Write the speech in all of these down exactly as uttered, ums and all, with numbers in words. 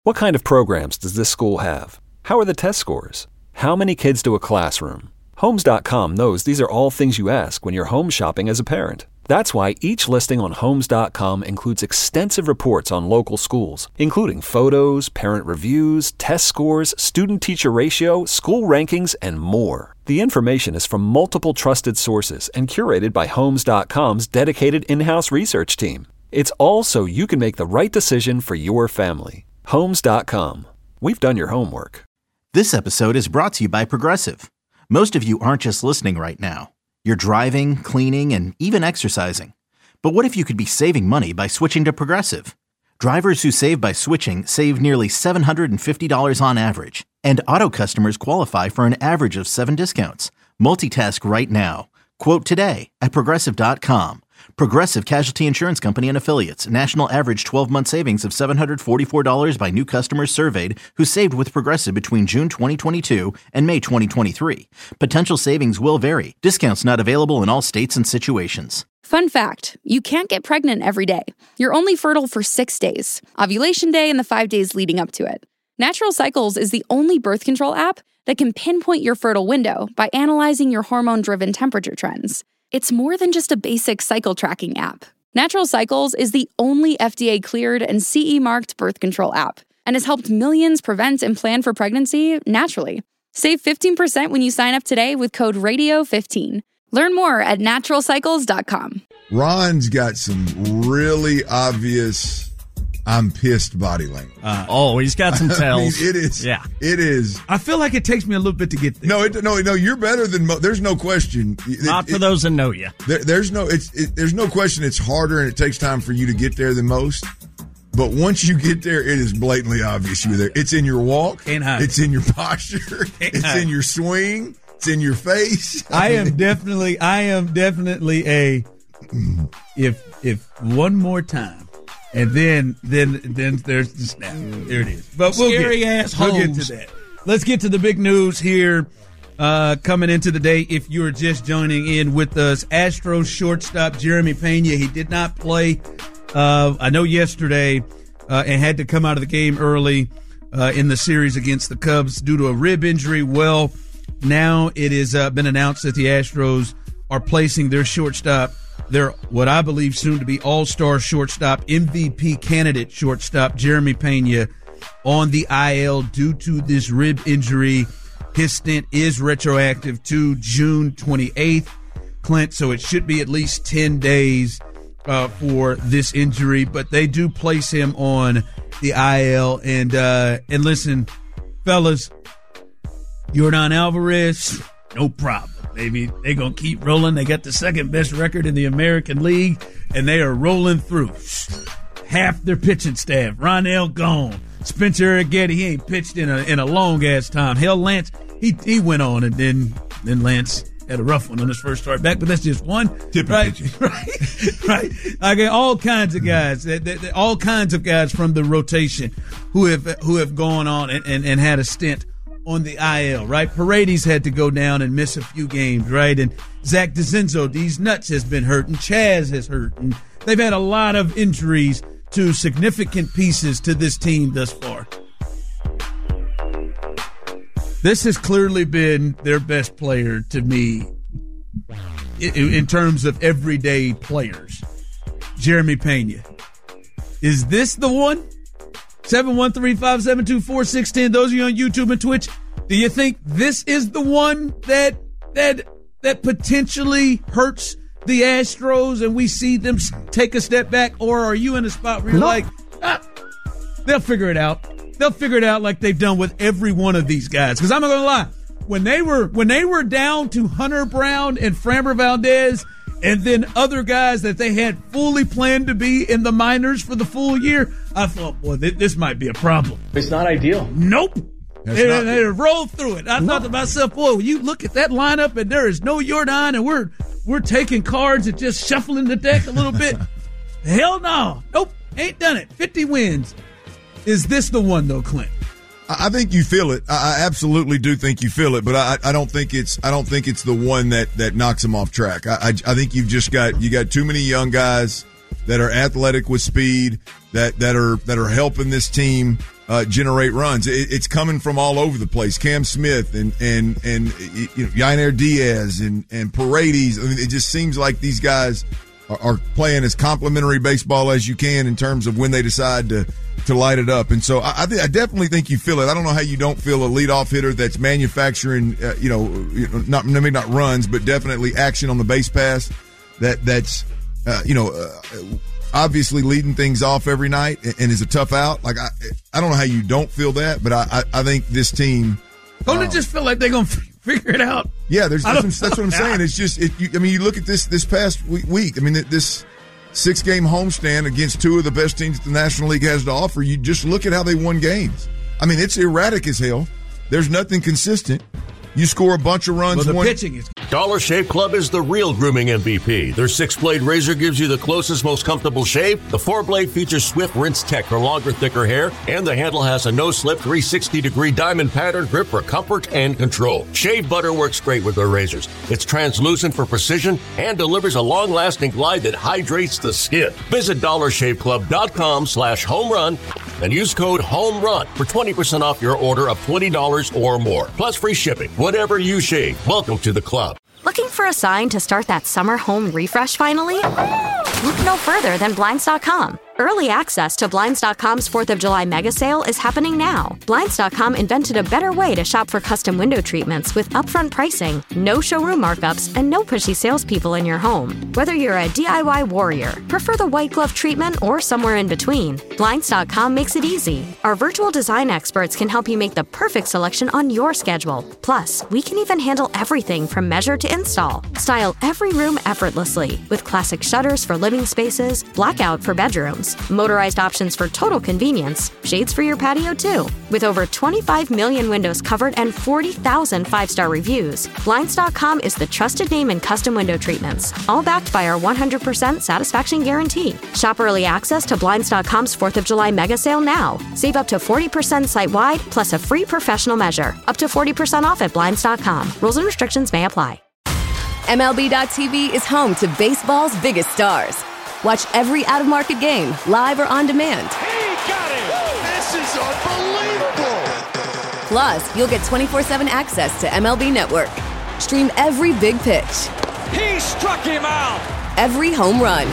What kind of programs does this school have? How are the test scores? How many kids do a classroom? Homes dot com knows these are all things you ask when you're home shopping as a parent. That's why each listing on Homes dot com includes extensive reports on local schools, including photos, parent reviews, test scores, student-teacher ratio, school rankings, and more. The information is from multiple trusted sources and curated by Homes dot com's dedicated in-house research team. It's all so you can make the right decision for your family. Homes dot com. We've done your homework. This episode is brought to you by Progressive. Most of you aren't just listening right now. You're driving, cleaning, and even exercising. But what if you could be saving money by switching to Progressive? Drivers who save by switching save nearly seven hundred fifty dollars on average. And auto customers qualify for an average of seven discounts. Multitask right now. Quote today at Progressive dot com. Progressive Casualty Insurance Company and Affiliates. National average twelve-month savings of seven hundred forty-four dollars by new customers surveyed who saved with Progressive between June twenty twenty-two and May twenty twenty-three. Potential savings will vary. Discounts not available in all states and situations. Fun fact, you can't get pregnant every day. You're only fertile for six days. Ovulation day and the five days leading up to it. Natural Cycles is the only birth control app that can pinpoint your fertile window by analyzing your hormone-driven temperature trends. It's more than just a basic cycle tracking app. Natural Cycles is the only F D A-cleared and C E-marked birth control app and has helped millions prevent and plan for pregnancy naturally. Save fifteen percent when you sign up today with code radio fifteen. Learn more at natural cycles dot com. Ron's got some really obvious I'm pissed body language. Uh, oh, he's got some tells. I mean, it is. Yeah. It is. I feel like it takes me a little bit to get there. No, it, no, no. You're better than mo- there's no question. Not it, for it, those that know you. There, there's no. It's. It, there's no question. It's harder and it takes time for you to get there than most. But once you get there, it is blatantly obvious you're there. It's in your walk. Can't hide. It's in your posture. Can't it's hide. in your swing. It's in your face. I am definitely. I am definitely a. If if one more time. And then, then, then there's the snap. There it is. But we'll Scary get, ass we'll get hoes. to that. Let's get to the big news here. Uh, coming into the day, if you're just joining in with us, Astros shortstop Jeremy Pena. He did not play. Uh, I know yesterday, uh, and had to come out of the game early uh, in the series against the Cubs due to a rib injury. Well, now it has uh, been announced that the Astros are placing their shortstop. Their, what I believe soon to be all-star shortstop, M V P candidate shortstop, Jeremy Pena, on the I L due to this rib injury. His stint is retroactive to June twenty-eighth, Clint, so it should be at least ten days uh, for this injury, but they do place him on the I L. And, uh, and listen, fellas, Yordan Alvarez, no problem. Maybe they're going to keep rolling. They got the second best record in the American League, and they are rolling through. Half their pitching staff. Ronell gone. Spencer Arrighetti, he ain't pitched in a in a long-ass time. Hell, Lance, he he went on, and then, then Lance had a rough one on his first start back, but that's just one. Tipping right, pitching. right, right. I get all kinds of guys, all kinds of guys from the rotation who have who have gone on and, and, and had a stint on the I L, right? Paredes had to go down and miss a few games, right? And Zach DeCenzo, these nuts has been hurt, and Chaz has hurt, and they've had a lot of injuries to significant pieces to this team thus far. This has clearly been their best player to me in, in terms of everyday players. Jeremy Pena. Is this the one? seven one three, five seven two, four six one zero. Those of you on YouTube and Twitch, do you think this is the one that that that potentially hurts the Astros and we see them take a step back? Or are you in a spot where you're no. like, ah, they'll figure it out. They'll figure it out like they've done with every one of these guys. Because I'm not going to lie. When they were when they were down to Hunter Brown and Framber Valdez and then other guys that they had fully planned to be in the minors for the full year, I thought, boy, th- this might be a problem. It's not ideal. Nope. They, not- they rolled through it. I no. thought to myself, boy, when you look at that lineup and there is no Yordan and we're we're taking cards and just shuffling the deck a little bit. Hell no. Nope. Ain't done it. fifty wins. Is this the one, though, Clint? I think you feel it. I absolutely do think you feel it, but I, I don't think it's I don't think it's the one that, that knocks him off track. I, I I think you've just got you got too many young guys that are athletic with speed that, that are that are helping this team uh, generate runs. It, it's coming from all over the place. Cam Smith and and and you know Yainer Diaz and and Paredes. I mean, it just seems like these guys are, are playing as complimentary baseball as you can in terms of when they decide to to light it up. And so I, I, th- I definitely think you feel it. I don't know how you don't feel a leadoff hitter that's manufacturing, uh, you know, you know, not maybe not runs, but definitely action on the base pass. That that's uh, you know. Uh, obviously leading things off every night and, and is a tough out. Like I, I don't know how you don't feel that, but I, I, I think this team. Don't um, it just feel like they're gonna f- figure it out? Yeah, there's that's, that's what I'm saying. It's just, it, you, I mean, you look at this this past week. I mean, this six game homestand against two of the best teams the National League has to offer. You just look at how they won games. I mean, it's erratic as hell. There's nothing consistent. You score a bunch of runs. Well, the one, pitching is. Dollar Shave Club is the real grooming M V P. Their six-blade razor gives you the closest, most comfortable shave. The four-blade features Swift Rinse Tech for longer, thicker hair. And the handle has a no-slip three sixty degree diamond pattern grip for comfort and control. Shave butter works great with their razors. It's translucent for precision and delivers a long-lasting glide that hydrates the skin. Visit dollar shave club dot com slash home run and use code HOMERUN for twenty percent off your order of twenty dollars or more. Plus free shipping. Whatever you shave, welcome to the club. Looking for a sign to start that summer home refresh finally? Look no further than Blinds dot com. Early access to Blinds dot com's fourth of July mega sale is happening now. Blinds dot com invented a better way to shop for custom window treatments with upfront pricing, no showroom markups, and no pushy salespeople in your home. Whether you're a D I Y warrior, prefer the white glove treatment, or somewhere in between, Blinds dot com makes it easy. Our virtual design experts can help you make the perfect selection on your schedule. Plus, we can even handle everything from measure to install. Style every room effortlessly with classic shutters for living spaces, blackout for bedrooms, motorized options for total convenience, shades for your patio too. With over twenty-five million windows covered and forty thousand five-star reviews, Blinds dot com is the trusted name in custom window treatments, all backed by our one hundred percent satisfaction guarantee. Shop early access to Blinds dot com's fourth of July mega sale now. Save up to forty percent site-wide, plus a free professional measure. Up to forty percent off at Blinds dot com. Rules and restrictions may apply. M L B dot T V is home to baseball's biggest stars. Watch every out-of-market game, live or on demand. He got it! This is unbelievable! Plus, you'll get twenty-four seven access to M L B Network. Stream every big pitch. He struck him out! Every home run.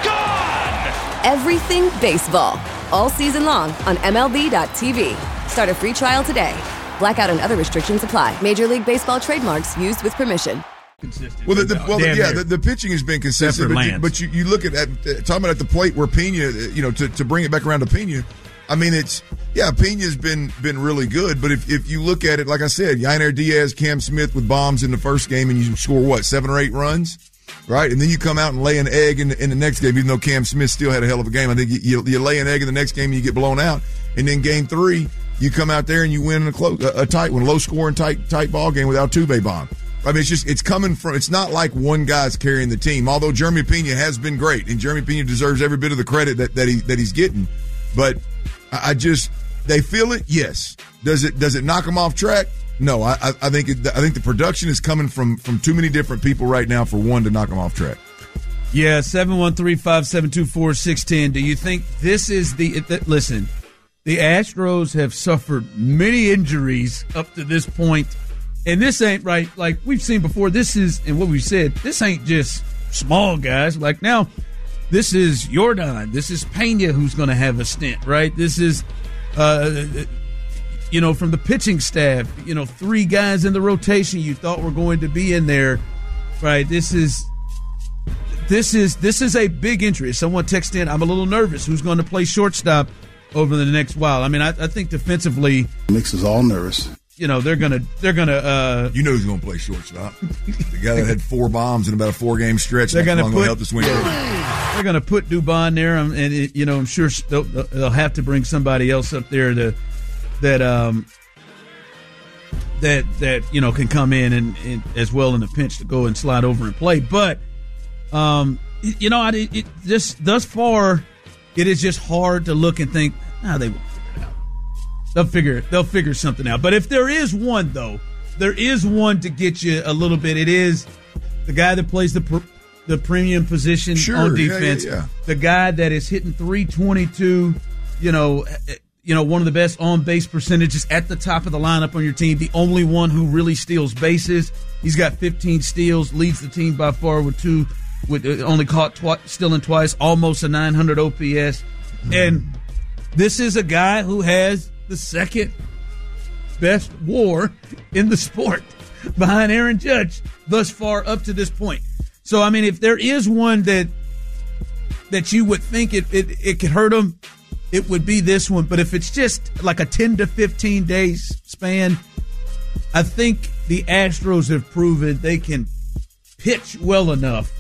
Gone! Everything baseball. All season long on M L B dot T V. Start a free trial today. Blackout and other restrictions apply. Major League Baseball trademarks used with permission. Consistent. Well, the, the, well yeah, the, the pitching has been consistent, but, you, but you, you look at, at talking about at the plate where Pena, you know, to, to bring it back around to Pena, I mean, it's yeah, Pena's been been really good, but if, if you look at it, like I said, Yainer Diaz, Cam Smith with bombs in the first game, and you score what seven or eight runs, right? And then you come out and lay an egg in the, in the next game, even though Cam Smith still had a hell of a game. I think you, you, you lay an egg in the next game and you get blown out, and then game three, you come out there and you win a close, a, a tight one, low scoring, tight tight ball game without Altuve bomb. I mean, it's just, it's coming from, it's not like one guy's carrying the team, although Jeremy Pena has been great, and Jeremy Pena deserves every bit of the credit that, that he, that he's getting. But I just, they feel it. Yes. Does it, does it knock them off track? No, I, I think, it, I think the production is coming from, from too many different people right now for one to knock them off track. Yeah. seven one three, five seven two, four six one zero. Do you think this is the, the, listen, the Astros have suffered many injuries up to this point. And this ain't right. Like we've seen before, this is, and what we said, this ain't just small guys. Like now, this is Jordan. This is Pena who's going to have a stint, right? This is, uh, you know, from the pitching staff, you know, three guys in the rotation you thought were going to be in there, right? This is, this is, this is a big injury. Someone texted in, I'm a little nervous. Who's going to play shortstop over the next while? I mean, I, I think defensively, makes us all nervous. You know, they're going to, they're going to, uh, you know who's going to play shortstop. The guy that had four bombs in about a four game stretch. They're going to put, help this win. They're going to put Dubon there. And, it, you know, I'm sure they'll, they'll have to bring somebody else up there to, that, um, that, that, you know, can come in and, and as well in the pinch to go and slide over and play. But, um, you know, it, it just thus far, it is just hard to look and think, ah, they will. They'll figure they'll figure something out. But if there is one, though, there is one to get you a little bit. It is the guy that plays the pr- the premium position sure, on defense. Yeah, yeah, yeah. The guy that is hitting three twenty-two, you know, you you know, one of the best on-base percentages at the top of the lineup on your team, the only one who really steals bases. He's got fifteen steals, leads the team by far with two, with uh, only caught twi- stealing twice, almost a nine hundred O P S. And this is a guy who has the second best WAR in the sport behind Aaron Judge thus far up to this point. So, I mean, if there is one that that you would think it, it, it could hurt him, it would be this one. But if it's just like a ten to fifteen days span, I think the Astros have proven they can pitch well enough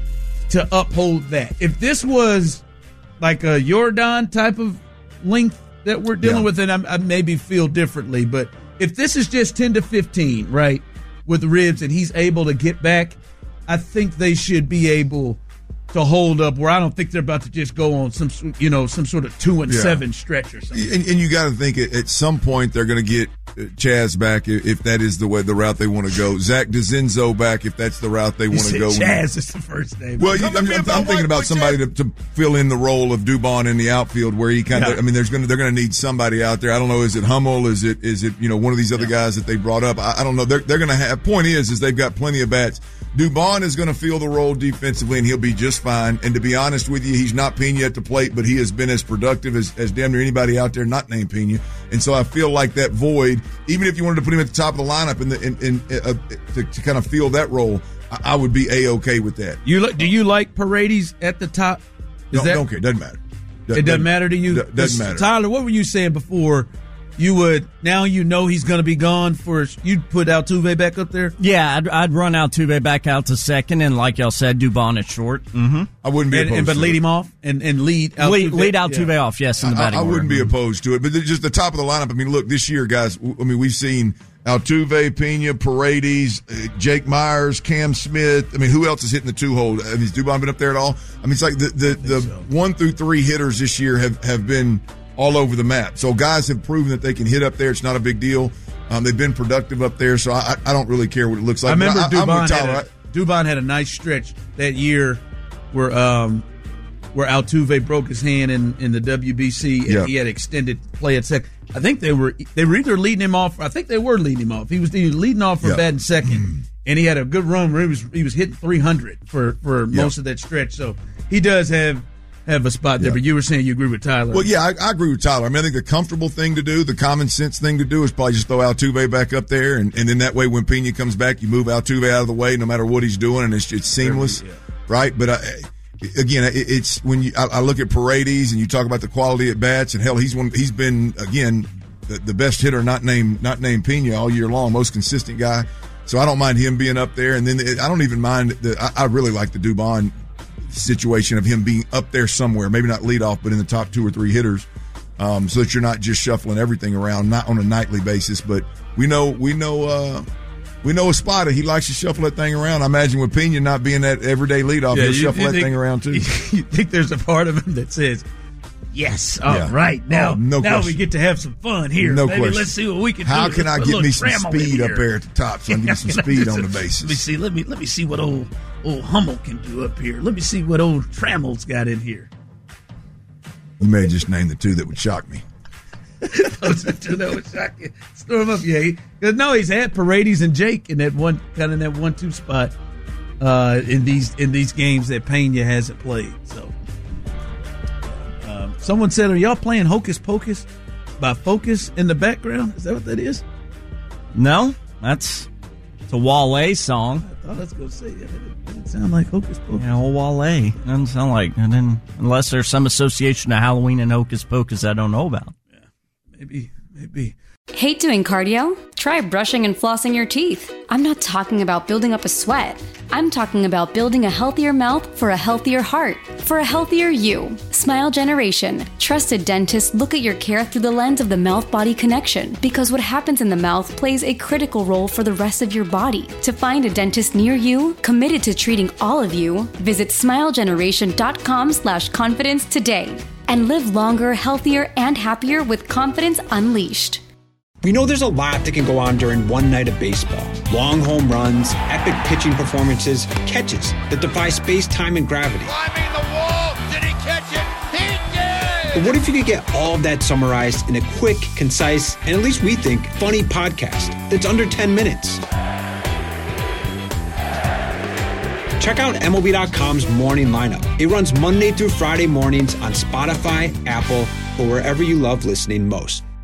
to uphold that. If this was like a Yordan type of length that we're dealing yeah. with, then I, I maybe feel differently. But if this is just ten to fifteen, right, with ribs and he's able to get back, I think they should be able to hold up where I don't think they're about to just go on some, you know, some sort of two and yeah. seven stretch or something. And, and you got to think at some point they're going to get Chaz back if that is the way the route they want to go. Zach DeCinzo back if that's the route they want to go. Chaz is the first name. Well, you, I'm, I'm, I'm thinking about somebody to, to fill in the role of Dubon in the outfield, where he kind of. Yeah. I mean, there's going to they're going to need somebody out there. I don't know. Is it Hummel? Is it is it you know one of these other yeah. guys that they brought up? I, I don't know. They're they're going to have. Point is, is they've got plenty of bats. Dubon is going to fill the role defensively, and he'll be just fine. And to be honest with you, he's not Pena at the plate, but he has been as productive as, as damn near anybody out there not named Pena. And so I feel like that void, even if you wanted to put him at the top of the lineup in the, in, in, uh, to, to kind of fill that role, I, I would be A-okay with that. You Do you like Paredes at the top? Is don't, that, don't care. Doesn't matter. Doesn't, it doesn't matter to you? Doesn't matter. Tyler, what were you saying before? You would, now you know he's going to be gone for, you'd put Altuve back up there? Yeah, I'd, I'd run Altuve back out to second, and like y'all said, Dubon at short. Mm-hmm. I wouldn't be and, opposed and, but to lead it. him off and, and lead Altuve. Lead, lead Altuve yeah. off, yes, in the batting I, I wouldn't order. be opposed to it, but just the top of the lineup. I mean, look, this year, guys, I mean, we've seen Altuve, Pena, Paredes, uh, Jake Myers, Cam Smith. I mean, who else is hitting the two hole? I mean, has Dubon been up there at all? I mean, it's like the, the, the so. one through three hitters this year have, have been all over the map. So guys have proven that they can hit up there. It's not a big deal. Um, they've been productive up there, so I, I don't really care what it looks like. I remember I, Dubon, had a, Dubon had a nice stretch that year where um, where Altuve broke his hand in, in the W B C, and yeah. he had extended play at second. I think they were they were either leading him off. I think they were leading him off. He was leading off for yeah. batting second, mm. and he had a good run where he was he was hitting three hundred for for yeah. most of that stretch. So he does have. have a spot there, yeah. but you were saying you agree with Tyler. Well, yeah, I, I agree with Tyler. I mean, I think the comfortable thing to do, the common sense thing to do is probably just throw Altuve back up there, and, and then that way when Pena comes back, you move Altuve out of the way no matter what he's doing, and it's, it's seamless, yeah. right? But, I, again, it, it's when you I, I look at Paredes and you talk about the quality at bats, and hell, he's one. He's been, again, the, the best hitter not named, not named Pena all year long, most consistent guy. So I don't mind him being up there, and then it, I don't even mind, the, I, I really like the Dubon situation of him being up there somewhere, maybe not lead off, but in the top two or three hitters, um, so that you're not just shuffling everything around, not on a nightly basis. But we know, we know, uh, we know Espada. He likes to shuffle that thing around. I imagine with Pena not being that everyday leadoff, yeah, he'll you, shuffle you that think, thing around too. You think there's a part of him that says, "Yes, all yeah. right, now, oh, no now question. We get to have some fun here. No Maybe question. Let's see what we can How do. How can I get me some speed up there at the top? So I can get some speed on the bases. Let me see. Let me let me see what old old Hummel can do up here. Let me see what old Trammell's got in here. You may just name the two that would shock me. Those are two that would shock you. Store him up, yeah. Because no, he's had Paredes and Jake in that one kind of that one-two spot uh, in these in these games that Pena hasn't played. So. Someone said, are y'all playing Hocus Pocus by Focus in the background? Is that what that is? No, that's it's a Wale song. I thought I was going to say that. It didn't sound like Hocus Pocus. Yeah, well, Wale. Doesn't sound like it. Didn't, unless there's some association to Halloween and Hocus Pocus I don't know about. Yeah, maybe, maybe. Hate doing cardio? Try brushing and flossing your teeth. I'm not talking about building up a sweat. I'm talking about building a healthier mouth for a healthier heart, for a healthier you. Smile Generation. Trusted dentists look at your care through the lens of the mouth-body connection, because what happens in the mouth plays a critical role for the rest of your body. To find a dentist near you, committed to treating all of you, visit smilegeneration.com slash confidence today. And live longer, healthier, and happier with confidence unleashed. We know there's a lot that can go on during one night of baseball. Long home runs, epic pitching performances, catches that defy space, time, and gravity. Climbing the wall, did he catch it? He did! But what if you could get all of that summarized in a quick, concise, and at least we think, funny podcast that's under ten minutes? Check out M L B dot com's Morning Lineup. It runs Monday through Friday mornings on Spotify, Apple, or wherever you love listening most.